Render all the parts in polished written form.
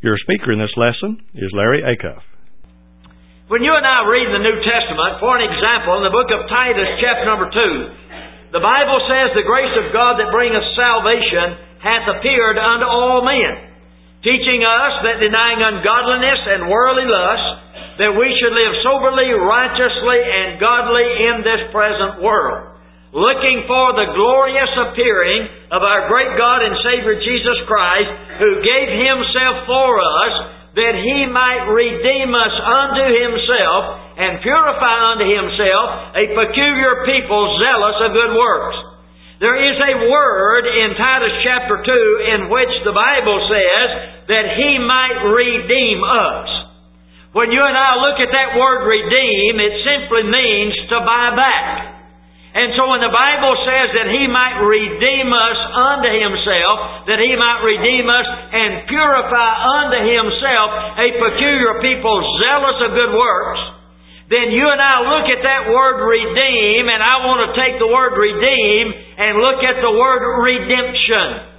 Your speaker in this lesson is Larry Acuff. When you and I read the New Testament, for an example, in the book of Titus, chapter number 2, the Bible says, "The grace of God that bringeth salvation hath appeared unto all men, teaching us that denying ungodliness and worldly lust, that we should live soberly, righteously, and godly in this present world, looking for the glorious appearing of our great God and Savior Jesus Christ, who gave Himself for us, that He might redeem us unto Himself, and purify unto Himself a peculiar people zealous of good works." There is a word in Titus chapter 2 in which the Bible says that He might redeem us. When you and I look at that word redeem, it simply means to buy back. And so when the Bible says that He might redeem us unto Himself, that He might redeem us and purify unto Himself a peculiar people zealous of good works, then you and I look at that word redeem, and I want to take the word redeem and look at the word redemption.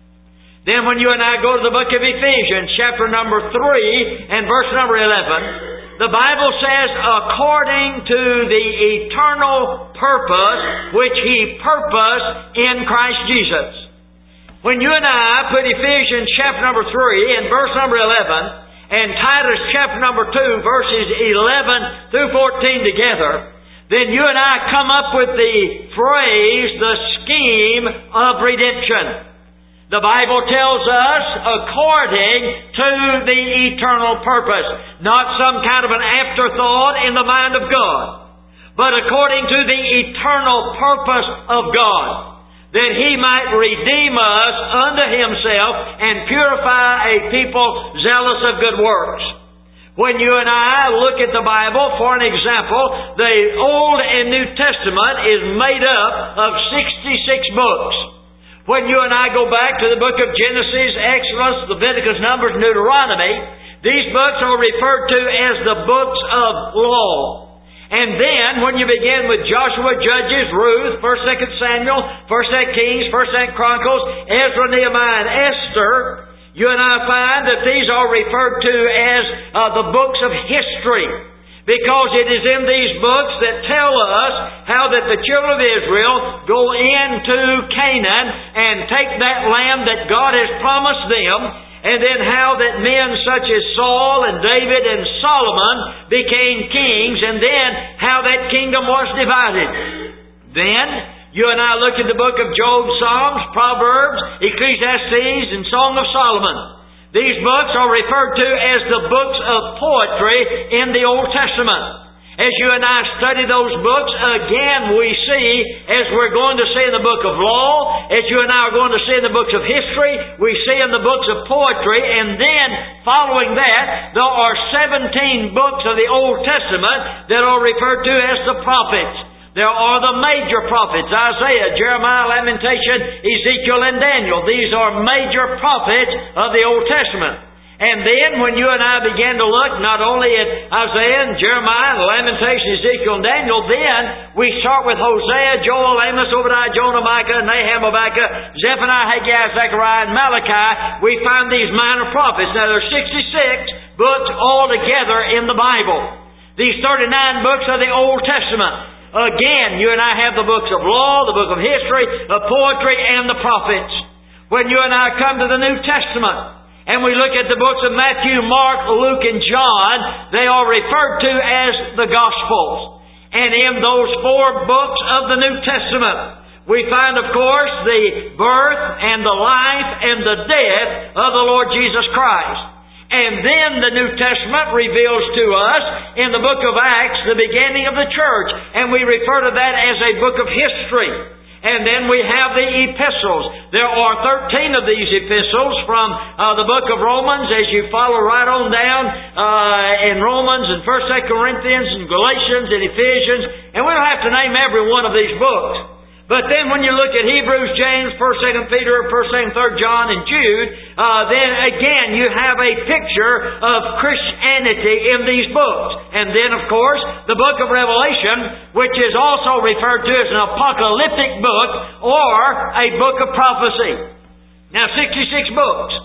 Then when you and I go to the book of Ephesians, chapter number 3 and verse number 11, the Bible says, "According to the eternal purpose which He purposed in Christ Jesus." When you and I put Ephesians chapter number 3 and verse number 11 and Titus chapter number 2 verses 11 through 14 together, then you and I come up with the phrase, the scheme of redemption. The Bible tells us according to the eternal purpose. Not some kind of an afterthought in the mind of God, but according to the eternal purpose of God, that He might redeem us unto Himself and purify a people zealous of good works. When you and I look at the Bible, for an example, the Old and New Testament is made up of 66 books. When you and I go back to the book of Genesis, Exodus, Leviticus, Numbers, and Deuteronomy, these books are referred to as the books of law. And then, when you begin with Joshua, Judges, Ruth, 1st, 2nd Samuel, 1st, 2nd Kings, 1st, 2nd Chronicles, Ezra, Nehemiah, and Esther, you and I find that these are referred to as the books of history. Because it is in these books that tell us how that the children of Israel go into Canaan and take that land that God has promised them, and then how that men such as Saul and David and Solomon became kings, and then how that kingdom was divided. Then you and I look at the book of Job, Psalms, Proverbs, Ecclesiastes, and Song of Solomon. These books are referred to as the books of poetry in the Old Testament. As you and I study those books, again we see, as we're going to see in the book of law, as you and I are going to see in the books of history, we see in the books of poetry, and then following that, there are 17 books of the Old Testament that are referred to as the prophets. There are the major prophets, Isaiah, Jeremiah, Lamentation, Ezekiel, and Daniel. These are major prophets of the Old Testament. And then when you and I begin to look not only at Isaiah and Jeremiah, and Lamentation, Ezekiel, and Daniel, then we start with Hosea, Joel, Amos, Obadiah, Jonah, Micah, Nahum, Habakkuk, Zephaniah, Haggai, Zechariah, and Malachi. We find these minor prophets. Now there are 66 books altogether in the Bible. These 39 books are the Old Testament. Again, you and I have the books of law, the book of history, of poetry, and the prophets. When you and I come to the New Testament, and we look at the books of Matthew, Mark, Luke, and John, they are referred to as the Gospels. And in those 4 books of the New Testament, we find, of course, the birth and the life and the death of the Lord Jesus Christ. And then the New Testament reveals to us in the book of Acts the beginning of the church. And we refer to that as a book of history. And then we have the epistles. There are 13 of these epistles from the book of Romans as you follow right on down in Romans and 1st, 2nd Corinthians and Galatians and Ephesians. And we don't have to name every one of these books. But then when you look at Hebrews, James, 1st, 2nd Peter, 1st, 2nd, 3rd John, and Jude, then again you have a picture of Christianity in these books. And then, of course, the book of Revelation, which is also referred to as an apocalyptic book or a book of prophecy. Now, 66 books.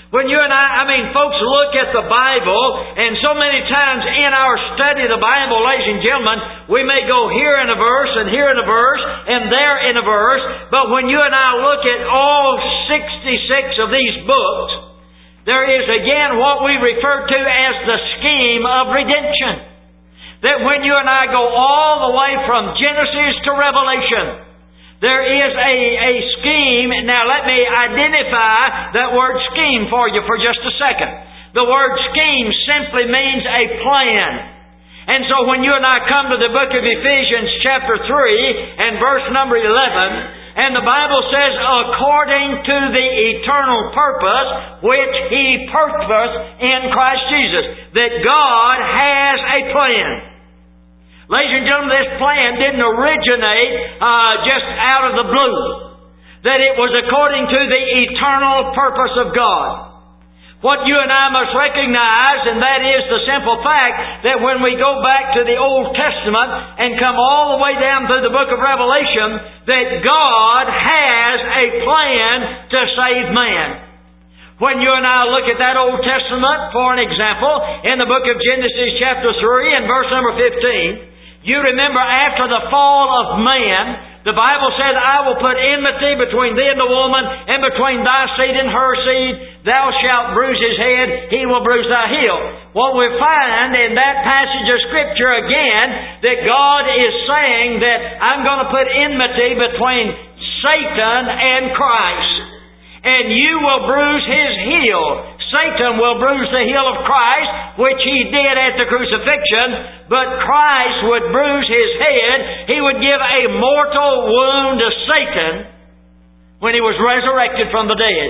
When you and folks look at the Bible, and so many times in our study of the Bible, ladies and gentlemen, we may go here in a verse, and here in a verse, and there in a verse, but when you and I look at all 66 of these books, there is again what we refer to as the scheme of redemption. That when you and I go all the way from Genesis to Revelation, there is a scheme. Now let me identify that word scheme for you for just a second. The word scheme simply means a plan. And so when you and I come to the book of Ephesians chapter 3 and verse number 11, and the Bible says, according to the eternal purpose which He purposed in Christ Jesus, that God has a plan. Ladies and gentlemen, this plan didn't originate just out of the blue. That it was according to the eternal purpose of God. What you and I must recognize, and that is the simple fact that when we go back to the Old Testament and come all the way down through the book of Revelation, that God has a plan to save man. When you and I look at that Old Testament, for an example, in the book of Genesis chapter 3 and verse number 15, you remember after the fall of man, the Bible says, I will put enmity between thee and the woman, and between thy seed and her seed. Thou shalt bruise his head, he will bruise thy heel. What we find in that passage of Scripture again, that God is saying that I'm going to put enmity between Satan and Christ. And you will bruise his heel. Satan will bruise the heel of Christ, which he did at the crucifixion, but Christ would bruise his head. He would give a mortal wound to Satan when he was resurrected from the dead.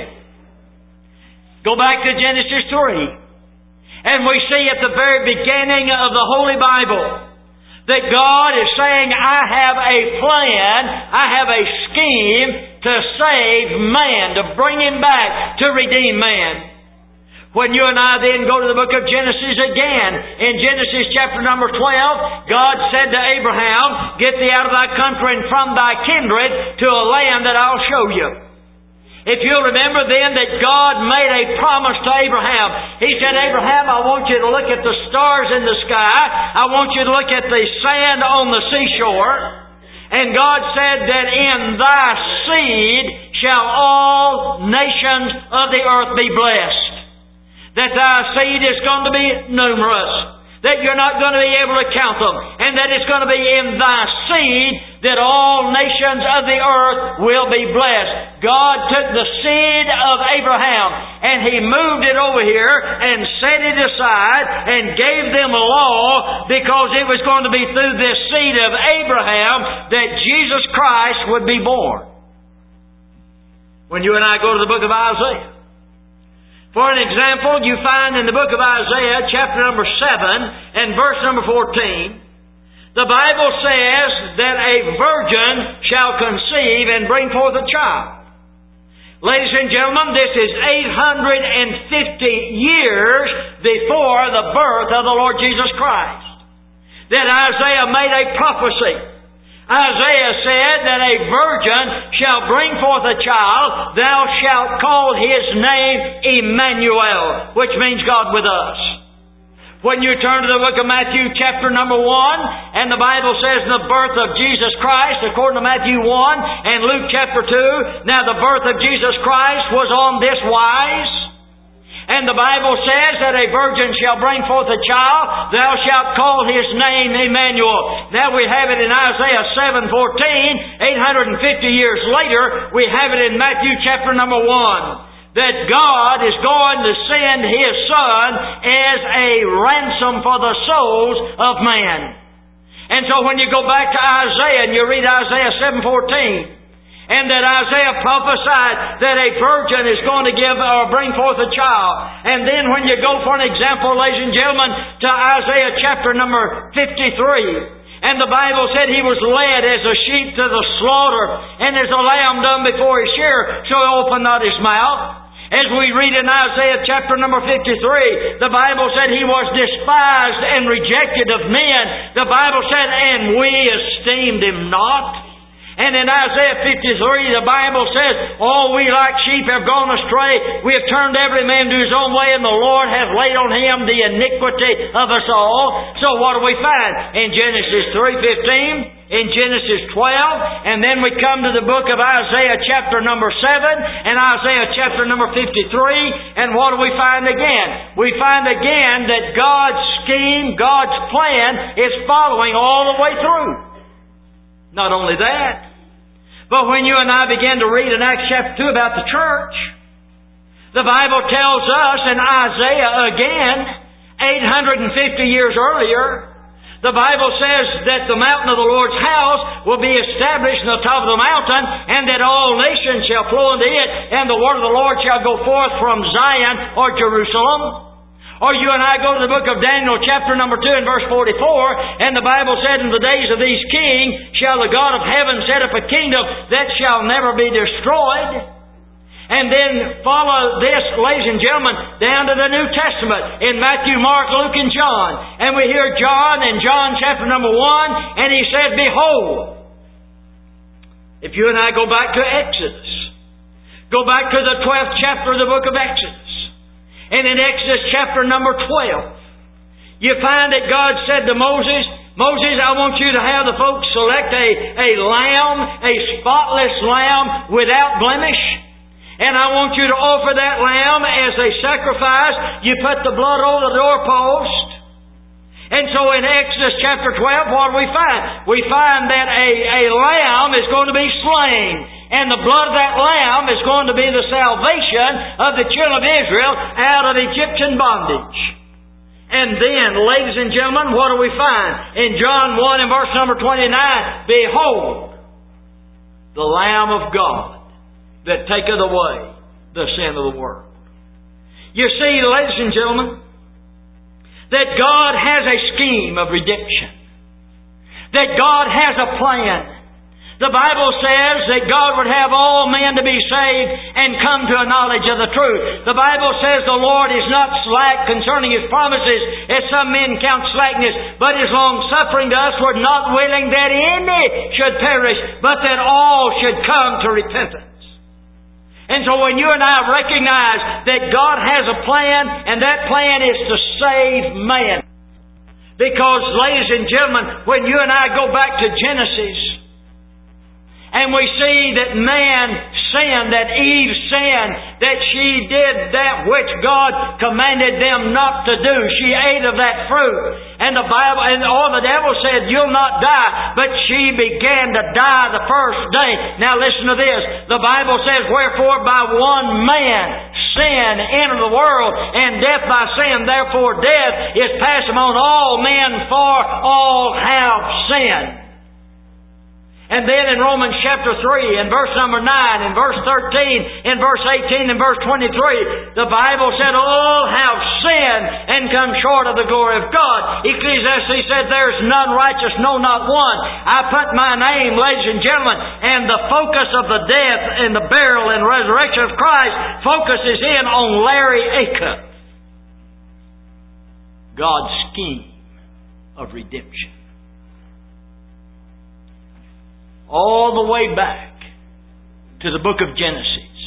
Go back to Genesis 3, and we see at the very beginning of the Holy Bible that God is saying, I have a plan, I have a scheme to save man, to bring him back, to redeem man. When you and I then go to the book of Genesis again, in Genesis chapter number 12, God said to Abraham, get thee out of thy country and from thy kindred to a land that I'll show you. If you'll remember then that God made a promise to Abraham. He said, Abraham, I want you to look at the stars in the sky. I want you to look at the sand on the seashore. And God said that in thy seed shall all nations of the earth be blessed. That thy seed is going to be numerous. That you're not going to be able to count them. And that it's going to be in thy seed that all nations of the earth will be blessed. God took the seed of Abraham and He moved it over here and set it aside and gave them a law, because it was going to be through this seed of Abraham that Jesus Christ would be born. When you and I go to the book of Isaiah, for an example, you find in the book of Isaiah, chapter number 7 and verse number 14, the Bible says that a virgin shall conceive and bring forth a child. Ladies and gentlemen, this is 850 years before the birth of the Lord Jesus Christ, that Isaiah made a prophecy. Isaiah said that a virgin shall bring forth a child. Thou shalt call his name Emmanuel, which means God with us. When you turn to the book of Matthew chapter number 1, and the Bible says the birth of Jesus Christ, according to Matthew 1 and Luke chapter 2, now the birth of Jesus Christ was on this wise. And the Bible says that a virgin shall bring forth a child, thou shalt call his name Emmanuel. Now we have it in Isaiah 7:14, 850 years later, we have it in Matthew chapter number 1, that God is going to send His Son as a ransom for the souls of man. And so when you go back to Isaiah and you read Isaiah 7:14, and that Isaiah prophesied that a virgin is going to give or bring forth a child. And then when you go for an example, ladies and gentlemen, to Isaiah chapter number 53, and the Bible said he was led as a sheep to the slaughter, and as a lamb dumb before his shearer, so he opened not his mouth. As we read in Isaiah chapter number 53, the Bible said he was despised and rejected of men. The Bible said, and we esteemed him not. And in Isaiah 53, the Bible says, all we like sheep have gone astray. We have turned every man to his own way, and the Lord hath laid on him the iniquity of us all. So what do we find? In Genesis 3:15, in Genesis 12, and then we come to the book of Isaiah chapter number 7, and Isaiah chapter number 53, and what do we find again? We find again that God's scheme, God's plan is following all the way through. Not only that, but when you and I begin to read in Acts chapter 2 about the church, the Bible tells us in Isaiah again, 850 years earlier, the Bible says that the mountain of the Lord's house will be established in the top of the mountain, and that all nations shall flow into it, and the word of the Lord shall go forth from Zion or Jerusalem. Or you and I go to the book of Daniel chapter number 2 and verse 44, and the Bible said, in the days of these kings shall the God of heaven set up a kingdom that shall never be destroyed. And then follow this, ladies and gentlemen, down to the New Testament in Matthew, Mark, Luke, and John. And we hear John in John chapter number 1, and he said, behold. If you and I go back to Exodus, go back to the 12th chapter of the book of Exodus, and in Exodus chapter number 12, you find that God said to Moses, Moses, I want you to have the folks select a lamb, a spotless lamb without blemish. And I want you to offer that lamb as a sacrifice. You put the blood over the doorpost. And so in Exodus chapter 12, what do we find? We find that a lamb is going to be slain. And the blood of that lamb is going to be the salvation of the children of Israel out of Egyptian bondage. And then, ladies and gentlemen, what do we find? In John 1 and verse number 29, behold, the Lamb of God that taketh away the sin of the world. You see, ladies and gentlemen, that God has a scheme of redemption. That God has a plan. The Bible says that God would have all men to be saved and come to a knowledge of the truth. The Bible says the Lord is not slack concerning His promises, as some men count slackness, but is long-suffering to us, we're not willing that any should perish, but that all should come to repentance. And so when you and I recognize that God has a plan, and that plan is to save man. Because, ladies and gentlemen, when you and I go back to Genesis, and we see that man sinned, that Eve sinned, that she did that which God commanded them not to do. She ate of that fruit. And the Bible, and all the devil said, you'll not die. But she began to die the first day. Now listen to this. The Bible says, wherefore by one man sin entered the world, and death by sin. Therefore death is passed among all men, for all have sinned. And then in Romans chapter 3, in verse number 9, in verse 13, in verse 18, and verse 23, the Bible said, all have sinned and come short of the glory of God. Ecclesiastes said, there's none righteous, no, not one. I put my name, ladies and gentlemen, and the focus of the death and the burial and resurrection of Christ focuses in on Larry Acuff. God's scheme of redemption. All the way back to the book of Genesis.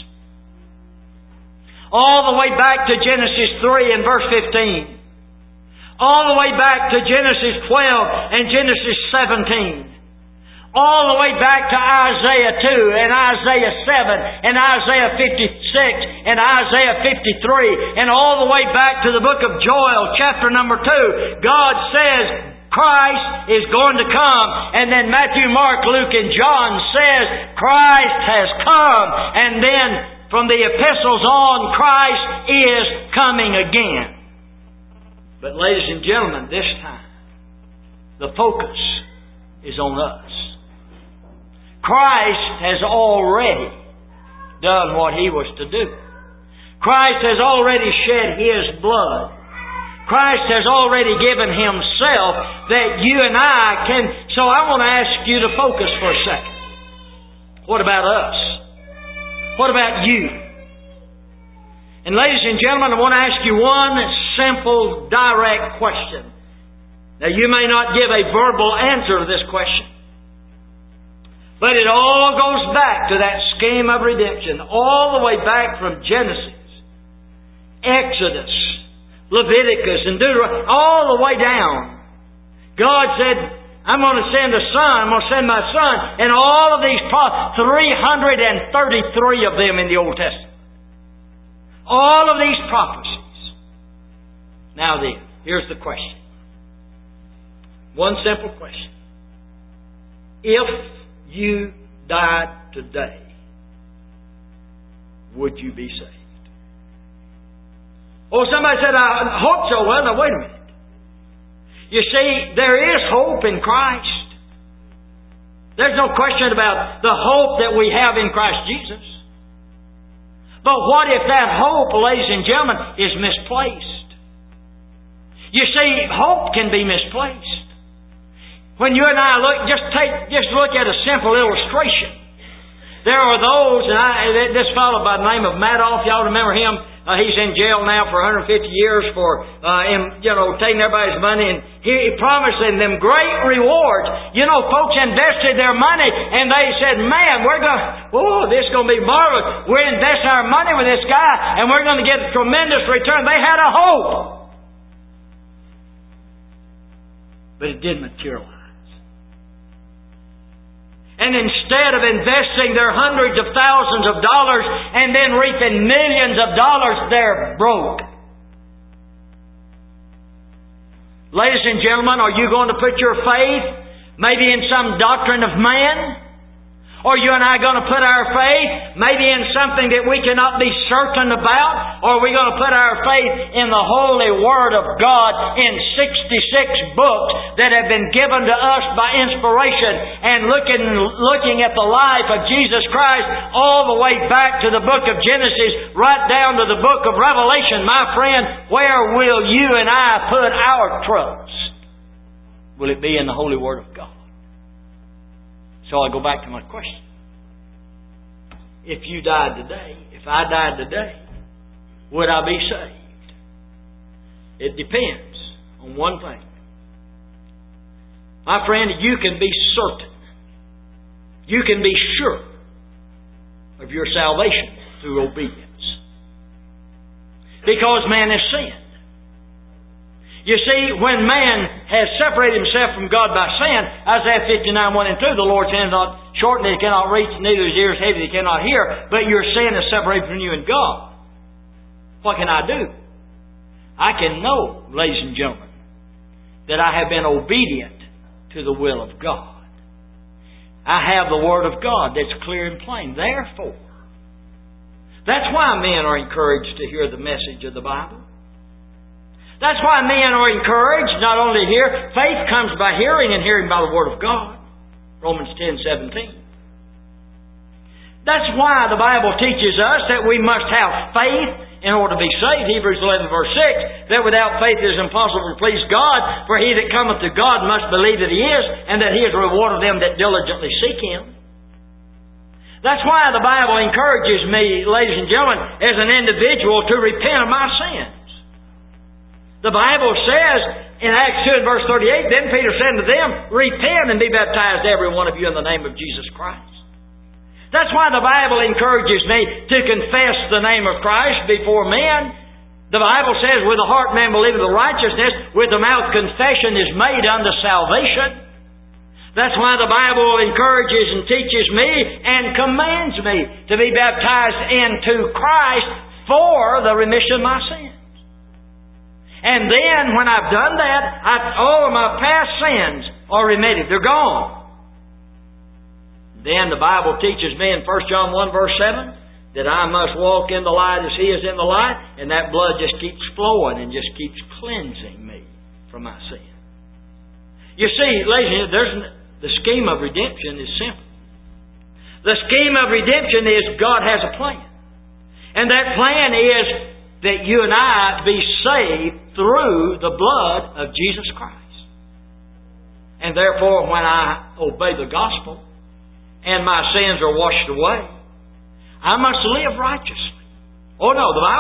All the way back to Genesis 3 and verse 15. All the way back to Genesis 12 and Genesis 17. All the way back to Isaiah 2 and Isaiah 7 and Isaiah 56 and Isaiah 53. And all the way back to the book of Joel chapter number 2. God says, Christ is going to come. And then Matthew, Mark, Luke, and John says Christ has come. And then from the epistles on, Christ is coming again. But ladies and gentlemen, this time the focus is on us. Christ has already done what He was to do. Christ has already shed His blood. Christ has already given Himself that you and I can... So I want to ask you to focus for a second. What about us? What about you? And ladies and gentlemen, I want to ask you one simple, direct question. Now you may not give a verbal answer to this question. But it all goes back to that scheme of redemption, all the way back from Genesis, Exodus, Leviticus, and Deuteronomy, all the way down. God said, I'm going to send a son, I'm going to send my son, and all of these prophets, 333 of them in the Old Testament. All of these prophecies. Now then, here's the question. One simple question. If you died today, would you be saved? Oh, somebody said, I hope so. Well, now wait a minute. You see, there is hope in Christ. There's no question about the hope that we have in Christ Jesus. But what if that hope, ladies and gentlemen, is misplaced? You see, hope can be misplaced. When you and I look, just look at a simple illustration. There are those, and this fellow by the name of Madoff, y'all remember him? He's in jail now for 150 years for taking everybody's money, and he promised them great rewards. You know, folks invested their money, and they said, "Man, this is going to be marvelous. We're investing our money with this guy, and we're going to get a tremendous return." They had a hope, but it didn't materialize. And instead of investing their hundreds of thousands of dollars and then reaping millions of dollars, they're broke. Ladies and gentlemen, are you going to put your faith maybe in some doctrine of man? Or are you and I going to put our faith maybe in something that we cannot be certain about? Or are we going to put our faith in the Holy Word of God in 66 books that have been given to us by inspiration, and looking at the life of Jesus Christ all the way back to the book of Genesis, right down to the book of Revelation? My friend, where will you and I put our trust? Will it be in the Holy Word of God? So I go back to my question. If you died today, if I died today, would I be saved? It depends on one thing. My friend, you can be certain, you can be sure of your salvation through obedience. Because man has sinned. You see, when man has separated himself from God by sin, Isaiah 59:1 and 2, the Lord's hand is not short that He cannot reach, neither His ears heavy that He cannot hear, but your sin is separated from you and God. What can I do? I can know, ladies and gentlemen, that I have been obedient to the will of God. I have the Word of God that's clear and plain. Therefore, that's why men are encouraged to hear the message of the Bible. That's why men are encouraged not only to hear. Faith comes by hearing, and hearing by the Word of God. Romans 10:17. That's why the Bible teaches us that we must have faith in order to be saved. Hebrews 11:6, that without faith it is impossible to please God, for he that cometh to God must believe that He is, and that He is a rewarder of them that diligently seek Him. That's why the Bible encourages me, ladies and gentlemen, as an individual to repent of my sins. The Bible says in Acts 2 and verse 38, then Peter said to them, repent and be baptized every one of you in the name of Jesus Christ. That's why the Bible encourages me to confess the name of Christ before men. The Bible says, with the heart man believeth the righteousness, with the mouth confession is made unto salvation. That's why the Bible encourages and teaches me and commands me to be baptized into Christ for the remission of my sins. And then, when I've done that, all of my past sins are remitted. They're gone. Then the Bible teaches me in 1 John 1 verse 7 that I must walk in the light as He is in the light, and that blood just keeps flowing and just keeps cleansing me from my sin. You see, ladies and gentlemen, the scheme of redemption is simple. The scheme of redemption is God has a plan. And that plan is that you and I be saved through the blood of Jesus Christ. And therefore, when I obey the gospel and my sins are washed away, I must live righteously. Oh no,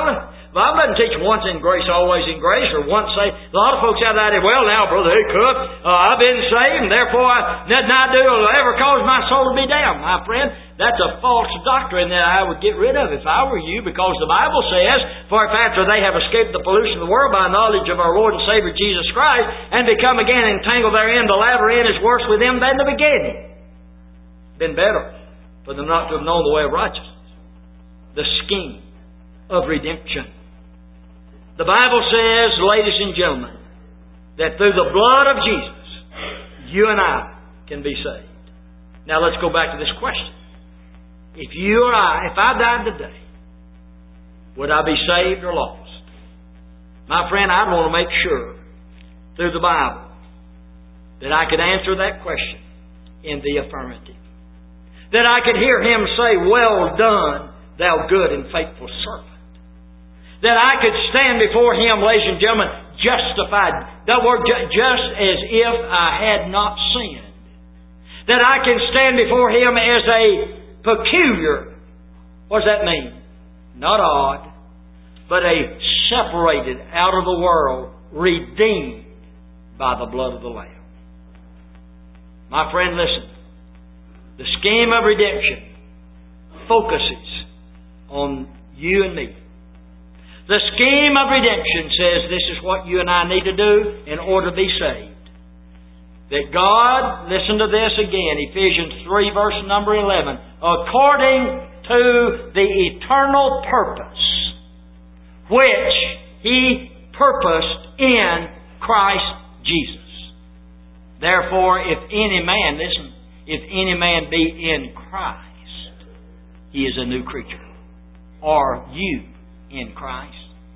The Bible doesn't teach once in grace, always in grace, or once saved. A lot of folks have that idea, well, now, Brother Acuff, I've been saved, and therefore nothing I do will ever cause my soul to be damned. My friend, that's a false doctrine that I would get rid of if I were you, because the Bible says, for if after they have escaped the pollution of the world by knowledge of our Lord and Savior Jesus Christ, and become again entangled therein, the latter end is worse with them than the beginning. Been better for them not to have known the way of righteousness. The scheme of redemption. The Bible says, ladies and gentlemen, that through the blood of Jesus, you and I can be saved. Now let's go back to this question. If I died today, would I be saved or lost? My friend, I'd want to make sure, through the Bible, that I could answer that question in the affirmative. That I could hear Him say, well done, thou good and faithful servant. That I could stand before Him, ladies and gentlemen, justified. That word, just as if I had not sinned. That I can stand before Him as a peculiar, what does that mean? Not odd, but a separated out of the world, redeemed by the blood of the Lamb. My friend, listen. The scheme of redemption focuses on you and me. The scheme of redemption says this is what you and I need to do in order to be saved. That God, listen to this again, Ephesians 3 verse number 11, according to the eternal purpose which He purposed in Christ Jesus. Therefore, if any man, listen, if any man be in Christ, he is a new creature. Are you in Christ?